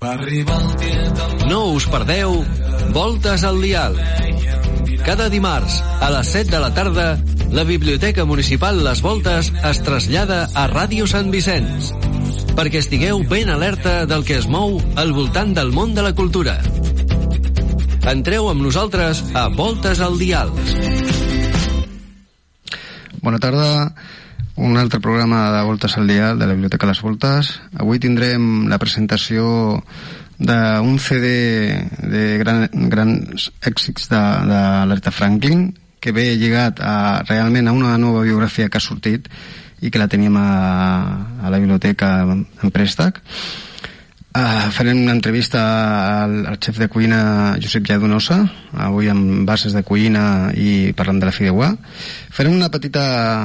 No us perdeu Voltes al Dial. Cada dimarts, a les 7 de la tarda, la Biblioteca Municipal Les Voltes es trasllada a Ràdio Sant Vicenç, perquè estigueu ben alerta del que es mou al voltant del món de la cultura. Entreu amb nosaltres a Voltes al Dial. Bona tarda, un altre programa de Voltes al Dial de la Biblioteca Les Voltes. Avui tindrem la presentació d'un CD de grans èxits de l'Aretha Franklin, que ve lligat realment a una nova biografia que ha sortit i que la teníem a la biblioteca en préstec. Farem una entrevista al xef de cuina Josep Lladonosa, avui amb bases de cuina i parlant de la fideuà. Farem una petita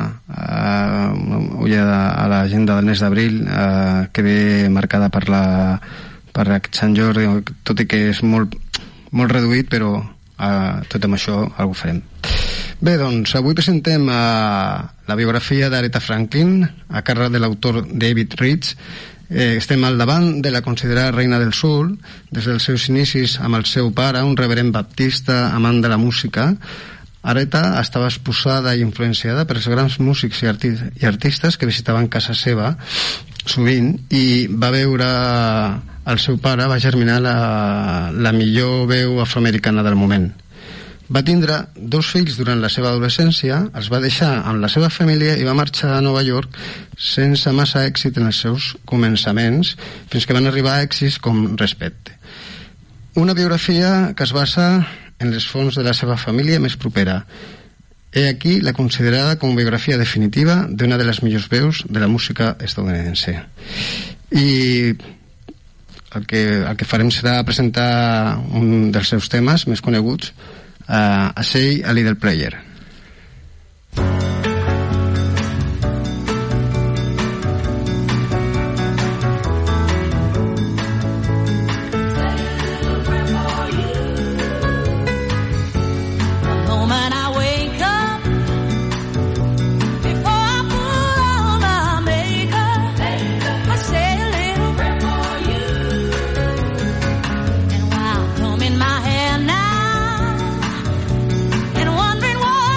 ullada a l'agenda del mes d'abril, que ve marcada per Sant Jordi, tot i que és molt reduït, però tot amb això ho farem. Bé, doncs avui presentem la biografia d'Aretha Franklin a càrrec de l'autor David Rich. Estem al davant de la considerada reina del soul des dels seus inicis amb el seu pare, un reverend baptista amant de la música. Aretha estava exposada i influenciada per els grans músics i artistes que visitaven casa seva sovint, i va veure el seu pare, va germinar la millor veu afroamericana del moment. Va tindre 2 fills durant la seva adolescència, els va deixar amb la seva família i va marxar a Nova York sense massa èxit en els seus començaments, fins que van arribar a èxits com Respecte. Una biografia que es basa en les fonts de la seva família més propera. He aquí la considerada com biografia definitiva d'una de les millors veus de la música estadounidense. I el que farem serà presentar un dels seus temes més coneguts, a Say a Little Prayer. Wondering what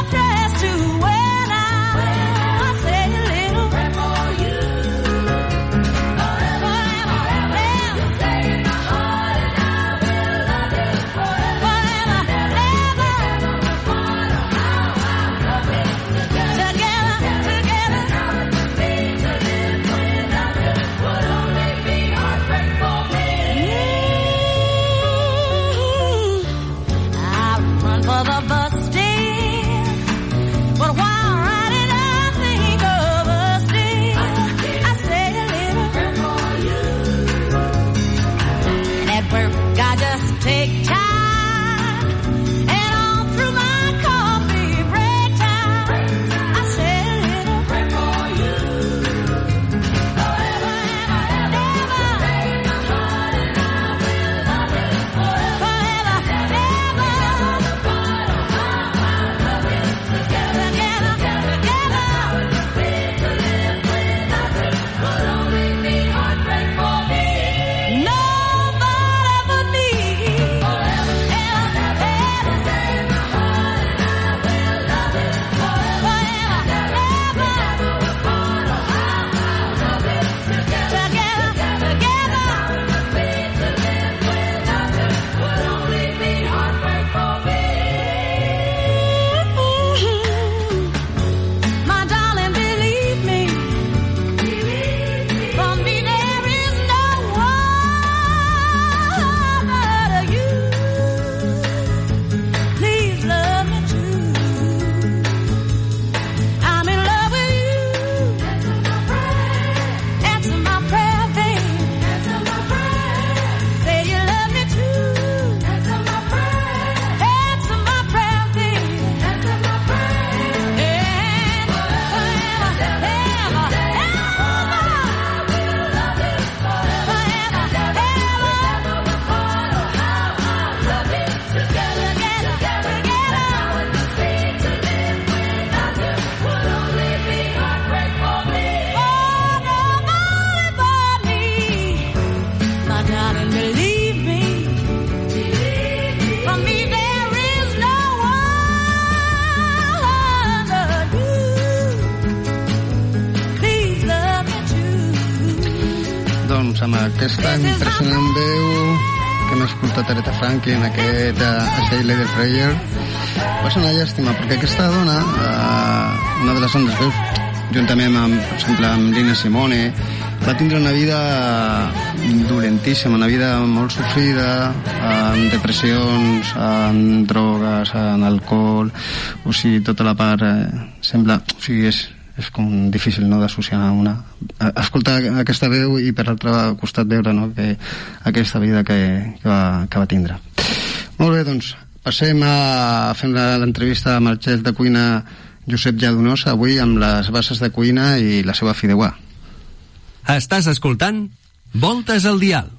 amb aquesta impressionant veu que hem escoltat Aretha Franklin, aquest A Say Lady Prayer. Va ser una llàstima, perquè aquesta dona, una de les grandes veus, juntament amb, per exemple, amb Nina Simone, va tindre una vida dolentíssima, una vida molt sofrida, amb depressions, amb drogues, amb alcohol, o sigui, tota la part sembla, o sigui, és com difícil, no?, d'associar una... escoltar aquesta veu i per l'altre costat veure, no?, que aquesta vida que va tindre. Molt bé, doncs passem a fer l'entrevista amb el xef de cuina Josep Lladonosa, avui amb les bases de cuina i la seva fideuà. Estàs escoltant Voltes al Dial.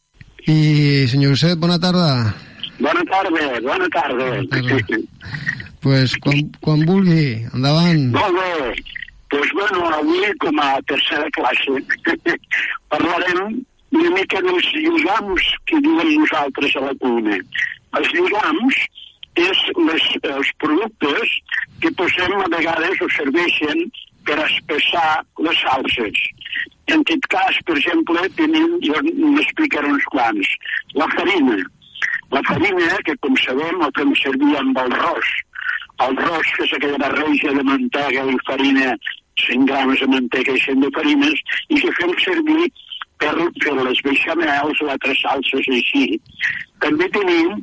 I, senyor Josep, bona tarda. Bona tarda. Pues quan vulgui, endavant. Molt bé. Doncs bueno, avui com a tercera classe parlarem una mica dels lligams que diuen nosaltres a la cuina. Els lligams és els productes que posem a vegades o serveixen per espessar les salses. En aquest cas, per exemple, jo n'explicaré uns quants. La farina, que com sabem el fem servir amb el ros. El ros, que és aquella barreja de mantega i farina, 100 grams de mantega i 100 de farines, i que fem servir per fer les beixamels o altres salses així. També tenim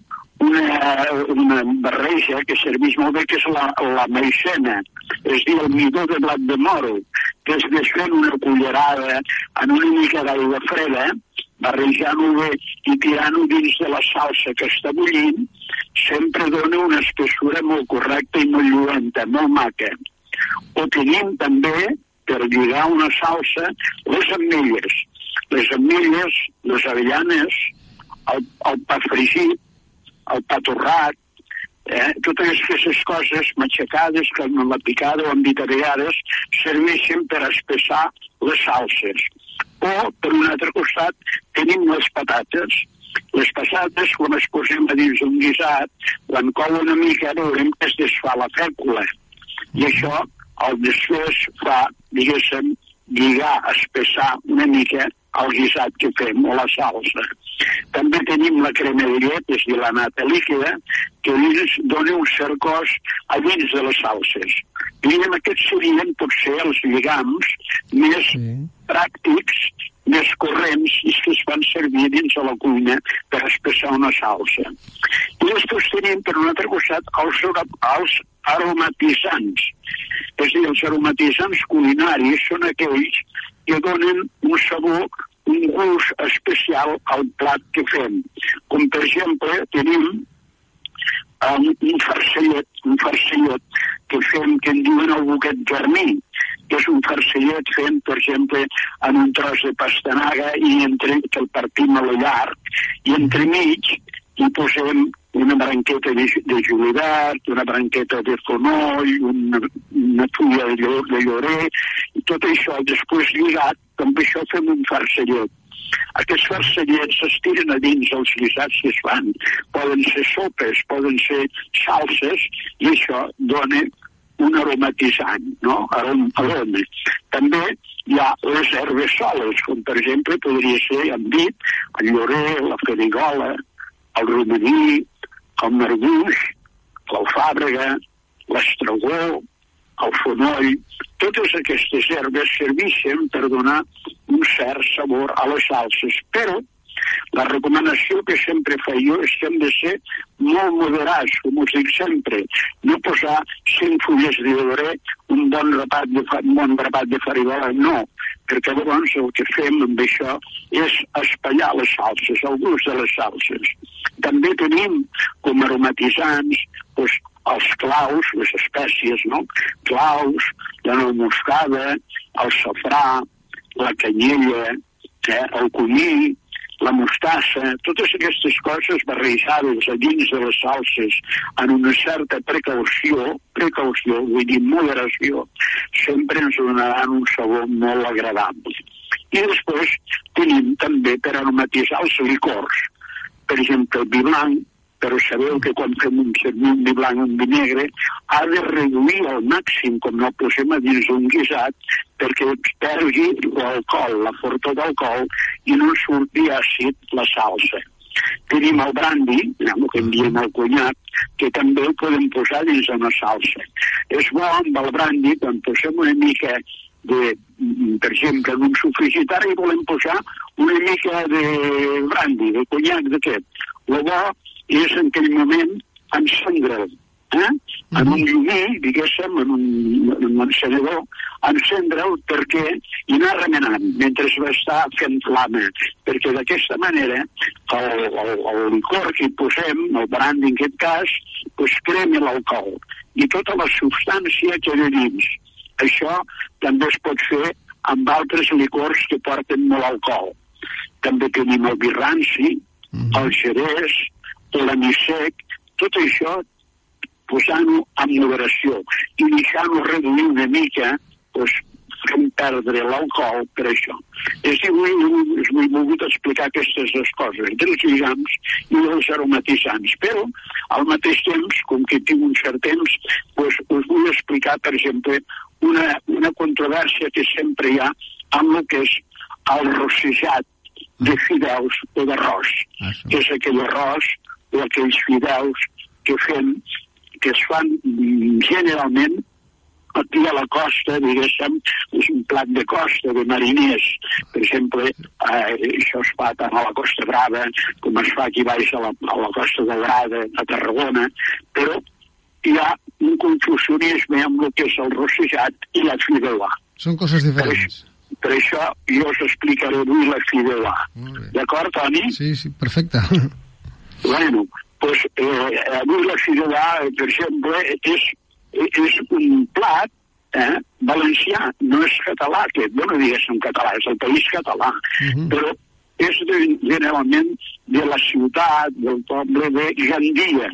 una barreja que serveix molt bé, que és la maicena, és dir, el midó de blat de moro, que es desfent una cullerada en una mica d'aigua freda, barrejant-ho bé i tirant-ho dins de la salsa que està bullint, sempre dona una espessura molt correcta i molt lluenta, molt maca. O tenim també, per lligar una salsa, les ametlles. Les ametlles, les avellanes, el pa fregit, el pa torrat, totes aquestes coses matxacades, que amb la picada o amb vitaregades, serveixen per espessar les salses. O, per un altre costat, tenim les patates. Les patates, quan es posem a dins un guisat, quan cou una mica, veurem que es desfà la fècula. I això, el desfés fa, diguéssim, lligar, espessar una mica el guisat que fem, o la salsa. També tenim la crema de llet, és a dir, la nata líquida, que dona un cert cos a dins de les salses. I aquests serien potser els lligams més pràctics, més corrents, i que es fan servir dins de la cuina per espessar una salsa. I després tenim, per un altre costat, els aromatitzants. És a dir, els aromatitzants culinaris són aquells que donen un sabor, un gust especial al plat que fem. Com, per exemple, tenim un farcellet que fem, que en diuen el buquet garní, que és un farcellet fent, per exemple, en un tros de pastanaga i que el partim a la llarg, i entremig hi posem una branqueta de julivert, una branqueta de fonoll, una fulla de llorer, i tot això després lligat, amb això fem un farcellet. Aquests farcellets s'estiren a dins els guisats que es fan. Poden ser sopes, poden ser salses, i això dona un aromatitzant, no? Aroma. També hi ha les herbes soles, com per exemple podria ser, hem dit, el llorer, la farigola, el romaní, el marguix, l'alfàbrega, l'estragó, el fonoll. Totes aquestes herbes serveixen per donar un cert sabor a les salses, però la recomanació que sempre faig jo és que hem de ser molt moderats, com us dic sempre, no posar 100 fulles de llorer, un bon grapat de farigola, no, perquè llavors el que fem amb això és espallar les salses, el gust de les salses. També tenim com aromatitzants els claus, les espècies, no? Claus, la nou moscada, el safrà, la canyella, el comí, la mostassa, totes aquestes coses barrejades a dins de les salses en una certa precaució, vull dir moderació, sempre ens donaran un sabor molt agradable. I després tenim també per aromatitzar els licors, per exemple, el vi blanc, però sabeu que quan fem un vi blanc o un vi negre ha de reduir al màxim, com no el posem a dins d'un guisat, perquè perdi l'alcohol, la forta d'alcohol, i no surti àcid la salsa. Tenim el brandy, el que en diem el conyac, que també el podem posar dins d'una salsa. És bo amb el brandy, quan posem una mica de, per exemple, en un sofregitari volem posar una mica de brandy, de conyac d'aquest. El bo és en aquell moment encendre'l, en un llumí, diguéssim, en un encenedor, encendre'l i anar remenant mentre va estar fent flama, perquè d'aquesta manera el licor que hi posem, el brandy en aquest cas, doncs crema l'alcohol i tota la substància queda dins. Això també es pot fer amb altres licors que porten molt alcohol. També tenim el vi ranci, el jerez, l'anisec, tot això posant-ho amb moderació i deixant-ho reduir una mica, doncs fent perdre l'alcohol per això. És que us he volgut explicar aquestes dues coses, dels lligams i dels aromatitzants, però al mateix temps, com que tinc un cert temps, doncs us vull explicar, per exemple, una controvèrsia que sempre hi ha amb el que és el rossejat de fideus o d'arròs, que és aquell arròs o aquells fideus que es fan generalment aquí a la costa, diguéssim, és un plat de costa, de mariners. Per exemple, això es fa tant a la Costa Brava com es fa aquí baix a la Costa Daurada, a Tarragona, però hi ha un confusionisme amb el que és el rossejat i la fideuà. Són coses diferents. Per això jo us explicaré avui la fideuà. D'acord, Toni? Sí, perfecte. Bueno, doncs avui la fideuà, per exemple, és un plat valencià, no és català, que, bueno, diguéssim català, és el país català, però és generalment de la ciutat, del poble de Gandia.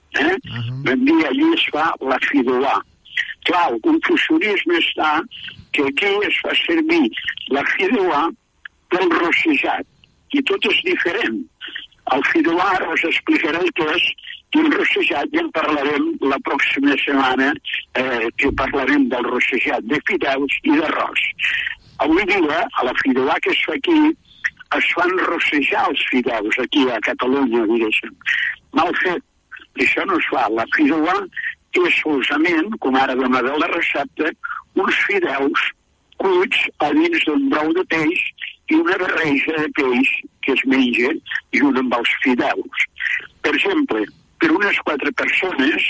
Gandia, allí es fa la fideuà. Clar, el confusionisme està que aquí es fa servir la fideuà pel rossejat, i tot és diferent. El fideuà us explicaré el que és, i el rossejat ja en parlarem la pròxima setmana, que parlarem del rossejat de fideus i d'arròs. Avui dia, a la fideuà que es fa aquí, es fan rossejar els fideus, aquí a Catalunya, diguéssim. Mal fet, això no es fa. La fideuà és solament, com ara donaré la recepta, uns fideus cuits a dins d'un brou de peix i una barreja de peix que es menja junt amb els fideus. Per exemple, per unes 4 persones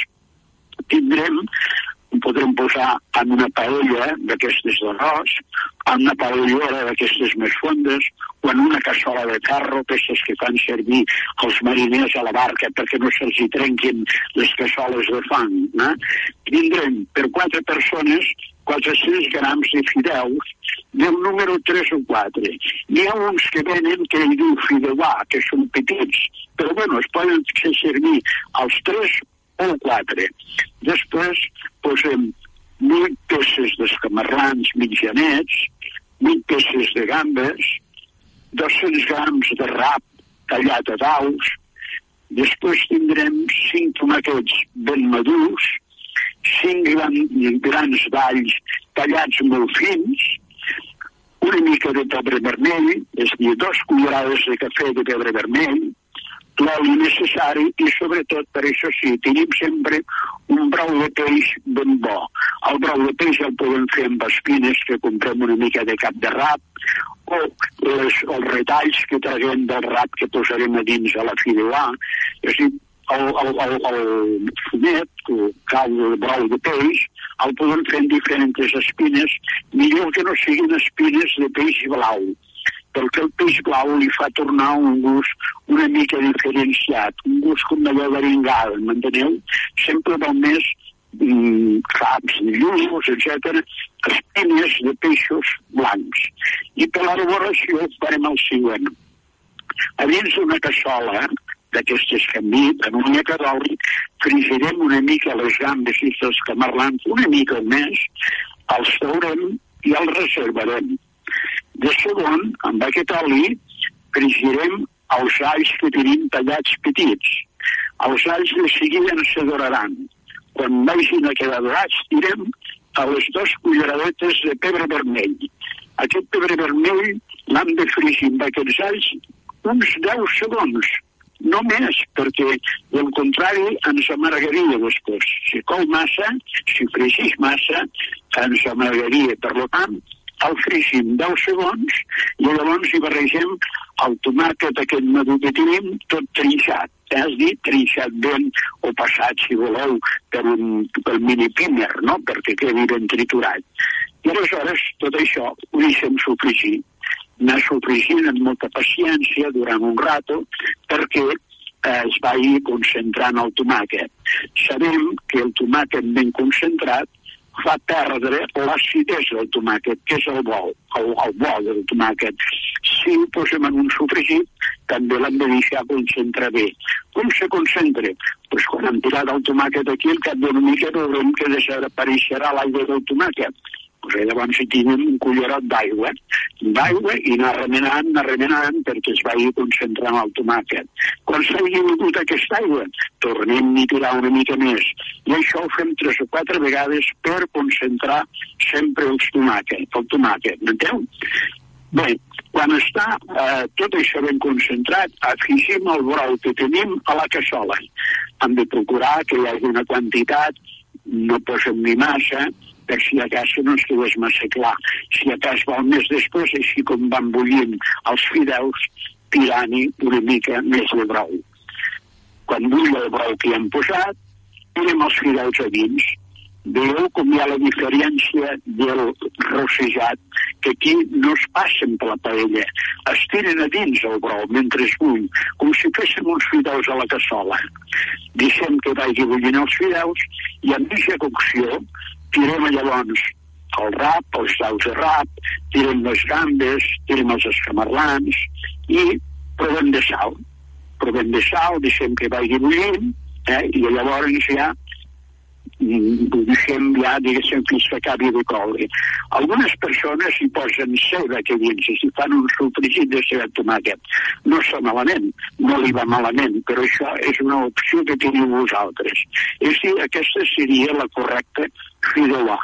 podrem posar en una paella d'aquestes d'arròs, en una paellera d'aquestes més fondes, o en una cassola de carro, aquestes que fan servir els mariners a la barca perquè no se'ls hi trenquin les cassoles de fang. Tindrem per 4 persones 400 grams de fideus del número 3 o 4. N'hi ha uns que venen que hi diu fideuà, que són petits, però bueno, es poden fer servir els 3 o 4. Després posem 8 peces d'escamarlans mitjanets, 8 peces de gambes, 200 grams de rap tallat a daus, després tindrem 5 tomaquets ben madurs, 5 grans d'alls tallats molt fins, una mica de pebre vermell, és a dir, 2 cullerades de cafè de pebre vermell, l'oli necessari i, sobretot, per això sí, tenim sempre un brou de peix ben bo. El brou de peix el podem fer amb espines, que comprem una mica de cap de rap, o els retalls que traguem del rap que posarem a dins a la fideuà. És a dir, el fumet, el cau de brou de peix, el podem fer en diferents espines, millor que no siguin espines de peix blau, perquè el peix blau li fa tornar un gust una mica diferenciat, un gust com allò d'aringada, m'enteneu? Sempre val més caps de lluços, etc., espines de peixos blancs. I per l'elaboració farem el següent. A dins d'una cassola d'aquestes que hem dit, en un mica d'oli, frigirem una mica les gambes i els camarlans, una mica més, els taurem i els reservarem. De segon, amb aquest oli, frigirem els alls que tenim tallats petits. Els alls de seguida ens adoraran. Quan vagin a quedar dorats, tirem a les 2 culleradetes de pebre vermell. Aquest pebre vermell l'hem de fregir amb aquests alls uns 10 segons, no més, perquè del contrari ens amargaria després. Si cou massa, si fregís massa, ens amargaria. Per tant, el fregim 10 segons i llavors hi barregem el tomàquet aquest madur que tenim tot trinxat. És dir, trinxat ben o passat, si voleu, pel mini primer, no? Perquè quedi ben triturat. I aleshores tot això ho deixem sofregir. Anar sofregint amb molta paciència durant un rato perquè es vagi concentrant el tomàquet. Sabem que el tomàquet ben concentrat fa perdre l'acidesa del tomàquet, que és el bo del tomàquet. Si ho posem en un sofregit, també l'hem de deixar concentrar bé. Com se concentra? Pues quan hem tirat el tomàquet aquí, al cap d'una mica veurem que desapareixerà l'aigua del tomàquet. Pues llavors hi tinguem un cullerot d'aigua i anar remenant perquè es vagi concentrant el tomàquet. Quan s'hagi begut aquesta aigua, tornem a tirar una mica més. I això ho fem 3 o 4 vegades per concentrar sempre el tomàquet, m'enteu? Bé, quan està tot això ben concentrat, afegim el brou que tenim a la cassola. Hem de procurar que hi hagi una quantitat, no posem ni massa, per si a casa no es quedés massa clar. Si a casa vol més després, així com van bullint els fideus, tirant-hi una mica més de brou. Quan bull el brou que hi hem posat, tirem els fideus a dins. Veieu com hi ha la diferència del rossejat, que aquí no es passen per la paella, es tiren a dins el brou mentre es bull, com si féssim uns fideus a la cassola. Deixem que vagi bullint els fideus i amb aquesta cocció tirem llavors el rap, els daus de rap, tirem les gambes, tirem els escamarlans i provem de sal. Deixem que vagi bullint i llavors ja ho deixem diguéssim, fins que acabi de coure. Algunes persones hi posen ceba que dins, i fan un sofregit de ceba de tomàquet. No està malament, no li va malament, però això és una opció que teniu vosaltres. És dir, aquesta seria la correcta fideuà.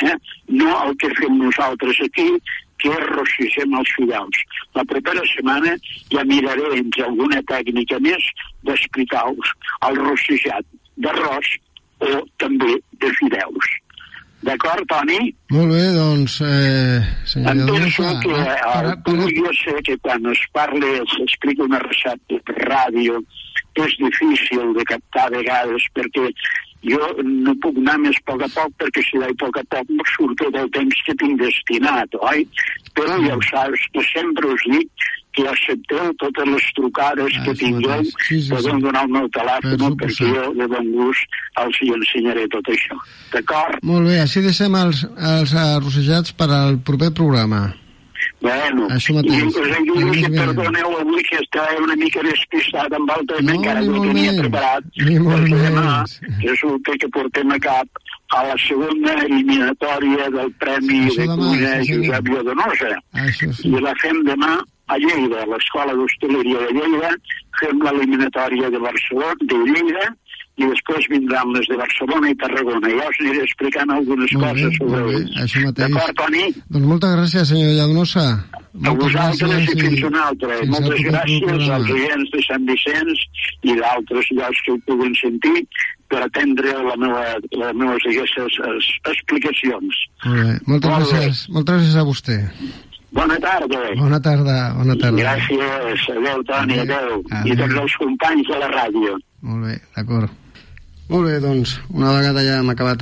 No el que fem nosaltres aquí, que rossegem els fideus. La propera setmana ja miraré entre alguna tècnica més d'explicar-vos el rossejat d'arròs o també de fideus. D'acord, Toni? Molt bé, doncs, senyor Penso que jo sé que quan es parla, s'explica una recepta per ràdio, és difícil de captar a vegades perquè jo no puc anar més a poc perquè si vaig a poc surt tot el temps que tinc destinat, oi? Però ja ho saps que sempre us dic que accepteu totes les trucades que tingueu, podem donar el meu telèfon perquè jo de bon gust els hi ensenyaré tot això. D'acord? Molt bé, així deixem els arrossejats per al proper programa. Bueno, i us ajudo que perdoneu avui que estava una mica despistat amb el tema, encara no ho tenia preparat, perquè demà resulta que portem a cap a la segona eliminatòria del Premi de Cuina Josep Lladenosa. I la fem demà a Lleida, a l'Escola d'Hostaleria de Lleida, fem l'eliminatòria de Barcelona, de Lleida, i després vindran les de Barcelona i Tarragona. Ja us aniré explicant algunes coses sobre ells. D'acord, Toni? Doncs moltes gràcies, senyor Lladonosa. A vosaltres i fins una altra. Moltes gràcies als oients de Sant Vicenç i d'altres llocs que ho puguen sentir per atendre les meves explicacions. Molt bé. Moltes gràcies a vostè. Bona tarda. Bona tarda. Gràcies. Adéu, Toni, adéu. I tots els companys de la ràdio. Molt bé, d'acord. Molt bé, doncs, una vegada ja hem acabat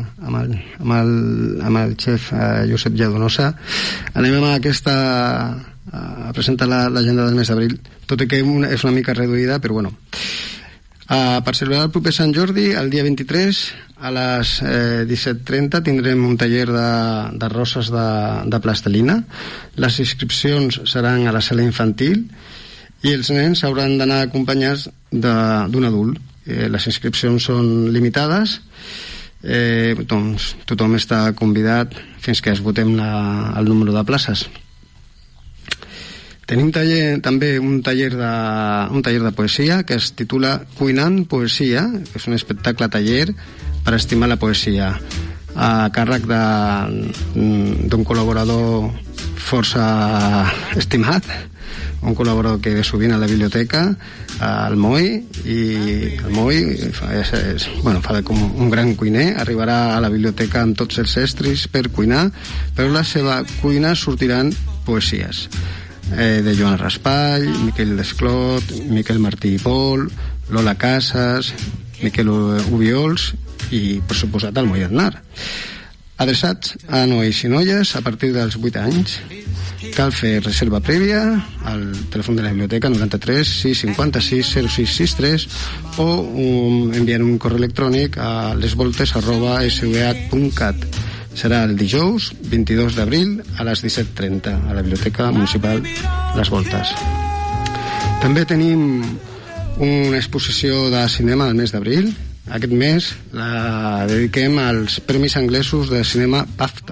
amb el xef Josep Lladenosa, anem a presentar l'agenda del mes d'abril, tot i que és una mica reduïda, però bueno. Per celebrar el proper Sant Jordi, el dia 23, a les 17:30, tindrem un taller de roses de plastelina. Les inscripcions seran a la sala infantil i els nens hauran d'anar acompanyats d'un adult. Les inscripcions són limitades, doncs tothom està convidat fins que esgotem el número de places. Tenim també un taller de poesia que es titula Cuinant Poesia, que és un espectacle taller per estimar la poesia, a càrrec d'un col·laborador força estimat, un col·laborador que ve sovint a la biblioteca, el Moi, i el Moi fa com un gran cuiner, arribarà a la biblioteca amb tots els estris per cuinar, però a la seva cuina sortiran poesies de Joan Raspall, Miquel Desclot, Miquel Martí i Pol, Lola Casas, Miquel Ubiols i, per suposat, el Moi Aznar. Adreçats a nois i noies a partir dels 8 anys. Cal fer reserva prèvia al telèfon de la biblioteca 93 656 0663 o enviant un correu electrònic a lesvoltes@sv.cat. Serà el dijous 22 d'abril a les 17:30 a la Biblioteca Municipal Les Voltes. També tenim una exposició de cinema al mes d'abril. Aquest mes la dediquem als Premis Anglesos de Cinema BAFTA.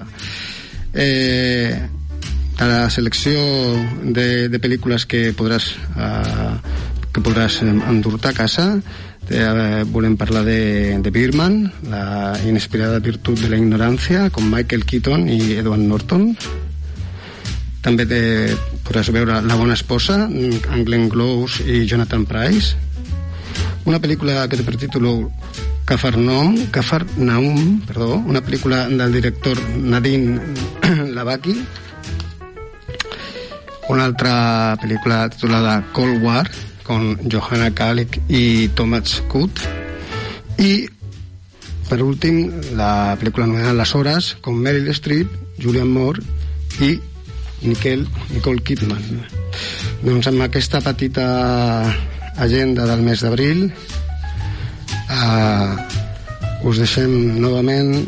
A la selecció de pel·lícules que podràs endur-te a casa, volem parlar de Birdman, la inesperada virtut de la ignorància, com Michael Keaton i Edward Norton. També podràs veure La bona esposa, amb Glenn Close i Jonathan Pryce. Una pel·lícula que té per títol Cafarnaum, una pel·lícula del director Nadine Lavaki. Una altra pel·lícula titulada Cold War, con Johanna Kalik i Thomas Kutt. I, per últim, la pel·lícula anomenada Les Hores, con Meryl Streep, Julianne Moore i Nicole Kidman. Doncs amb aquesta petita agenda del mes d'abril us deixem novament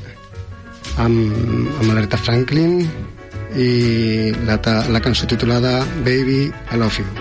amb l'Aretha Franklin i la cançó titulada Baby, I Love You.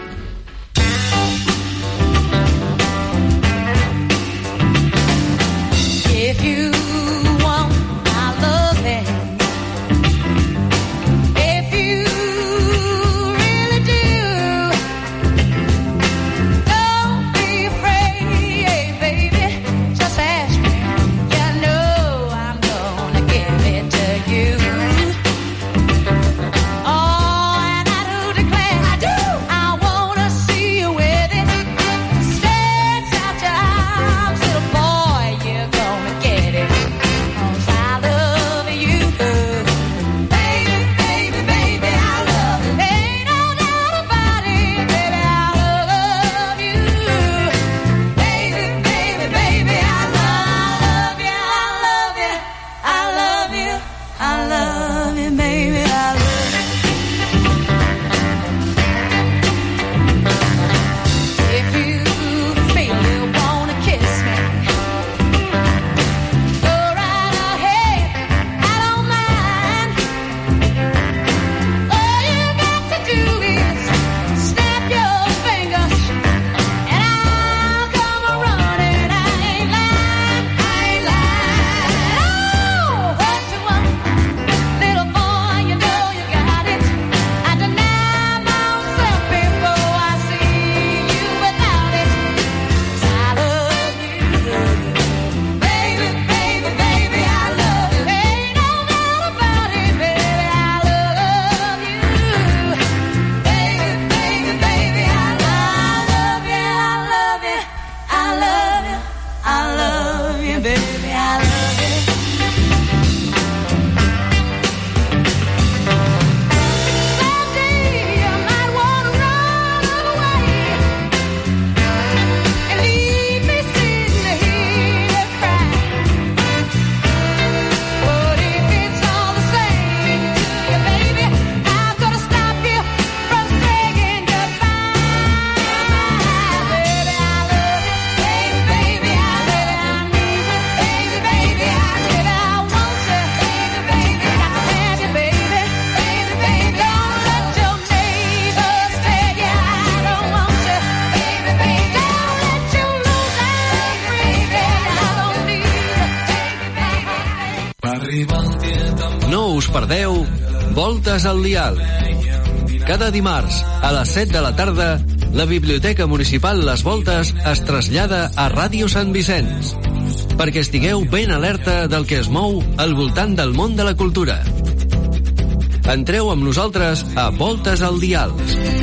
No us perdeu Voltes al Dial. Cada dimarts, a les 7 de la tarda, la Biblioteca Municipal Les Voltes es trasllada a Ràdio Sant Vicenç, perquè estigueu ben alerta del que es mou al voltant del món de la cultura. Entreu amb nosaltres a Voltes al Dial.